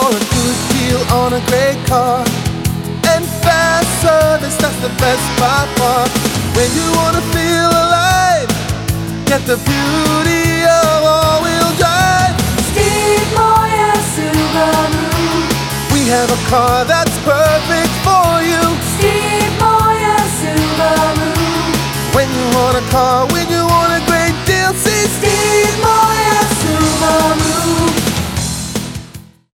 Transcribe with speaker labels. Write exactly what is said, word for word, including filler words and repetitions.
Speaker 1: or a good deal on a great car, and fast service, that's the best by far. When you wanna feel alive, get the beauty of all-wheel drive.
Speaker 2: Steve Moyer Subaru.
Speaker 1: We have a car that's perfect